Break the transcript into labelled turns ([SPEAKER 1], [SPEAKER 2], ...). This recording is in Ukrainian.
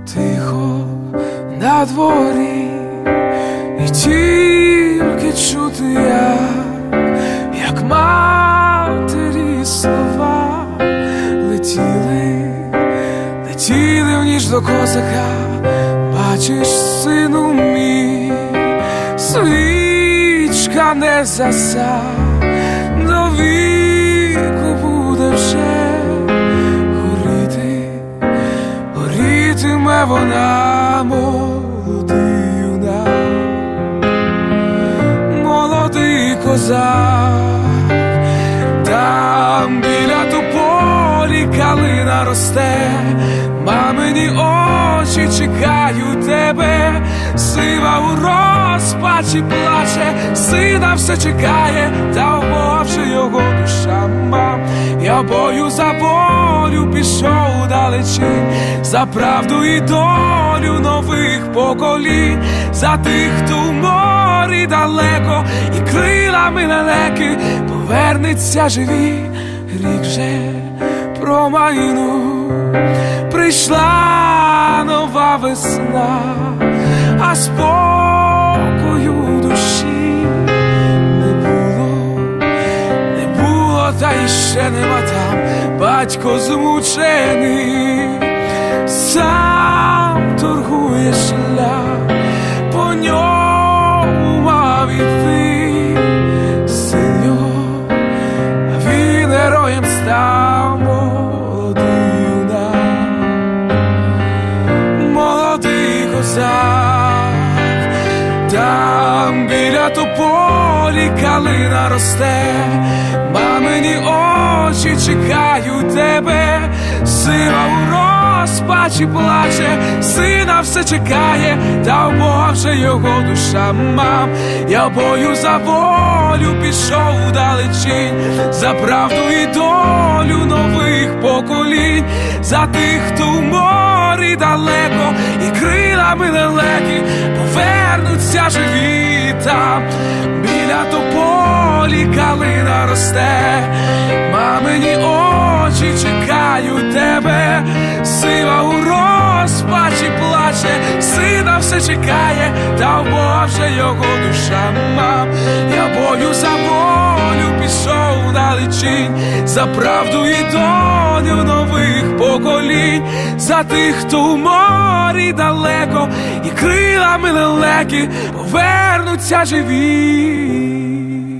[SPEAKER 1] Тихо на дворі, і тільки чути як матері слова летіли в ніч до козака. Бачиш, сину мій, свічка не заса, до віку буде вже горітиме вона, молодий юнак, молодий козак. Там біля тополі калина росте, мамині очі чекають тебе. Сива у розпачі плаче, сина все чекає, та вмовче його душа, мам. Я бою за волю пішов далечінь, за правду і долю нових поколінь, за тих, хто в морі далеко і крилами лелеки повернеться живі. Рік вже промайнув, прийшла нова весна, а спокою душі не було, та іще нема там. Батько змучений, сам торгує шлях, по ньому мав іти син його, а він героєм став. Молодий юнак, молодий козак. Там біля тополі калина росте, мамині очі чекають тебе. Сива у розпачі плаче, сина все чекає, та в Бога вже його душа, мам. Я в бою за волю пішов далечінь, за правду і долю нових поколінь, за тих, хто в морі далеко і крилами лелеки повернуться живі. Там біля тополі калина росте, мамині очі чекають тебе. Сива у розпачі плаче, сина все чекає, та в Бога вже його душа, мам. Я бою за волю пішов далечінь, за правду і долю нових поколінь, за тих, хто в морі далеко і крилами лелеки повернуться живі.